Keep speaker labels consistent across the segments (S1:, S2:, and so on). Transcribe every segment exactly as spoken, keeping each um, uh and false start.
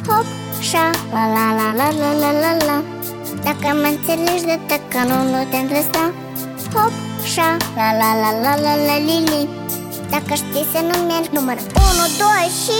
S1: hop, șa, la la la la la la la la. Dacă mă înțelegi de tăcă, nu, nu te îndrăsta. Hop, șa, la la la la la la li li. Dacă știi să nu mergi, număr unu, doi și...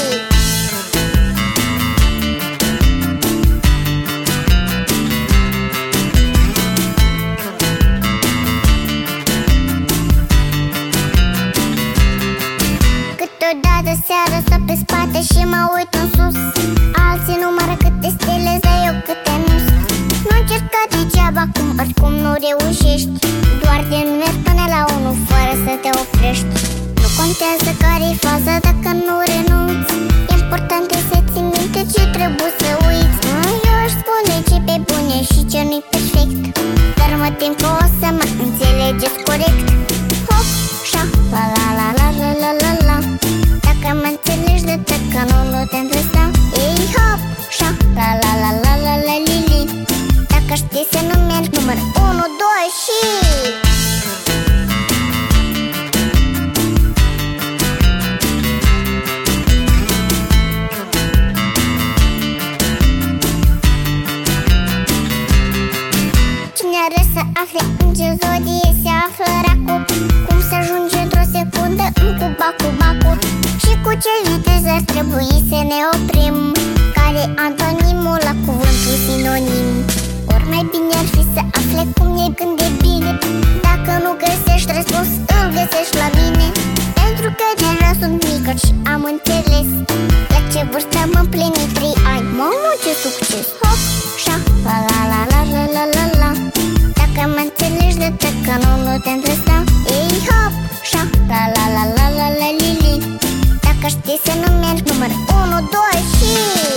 S1: Câteodată seara stau pe spate și mă uit în sus. Alții numără câte stele, dar eu câte nu. Nu încerca degeaba, cum oricum nu reușești. Doar din mergi până la unu fără să te oprești. Nu contează care-i faza dacă nu renunți. Important e să ții minte ce trebuie să uiți. Eu aș spune ce pe bune și ce nu-i perfect, dar mă tem că o să mă înțelegeți corect. Hop, șa, la la la la la la la la. Dacă mă înțelegi de tăcă, nu, nu te îndrăsta. Ei, hop, șa, la la la la la la li li. Dacă știi să nu mergi, număr unu, doi și... Cine are să afle în ce zodie se află racul, cum să ajunge într-o secundă în cuba cu bacul, și cu ce viteză ar trebui să ne oprim, care antonimul la cuvântul sinonim. Ori mai bine ar fi să afle cum e când e bine. Dacă nu găsești răspuns, îl găsești la mine. Pentru că deja sunt mică și am înțeles la ce vârstă am împlinit trei ani. Mamă, ce succes! Hop, șa, la la la la la la la la. Dacă mă înțelegi de tăcă, nu, nu te îndrăsta. Ei, hop, șa, la la la la la la li li. Dacă știi să nu mergi, număr unu, doi și...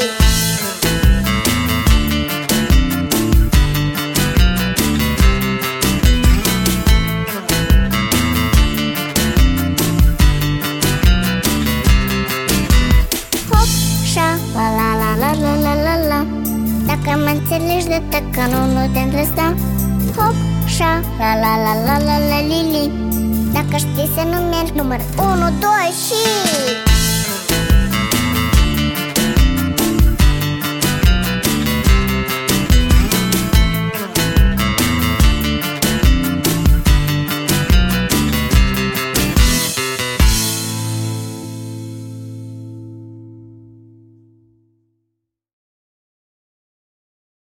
S1: Hop, șa, la la la la la la la la. Dacă mă înțelegi de tăcă, nu, nu te îndrăsta. Hop, șa, la la la la la la li li. Dacă știi să nu mergi, număr unu, doi și...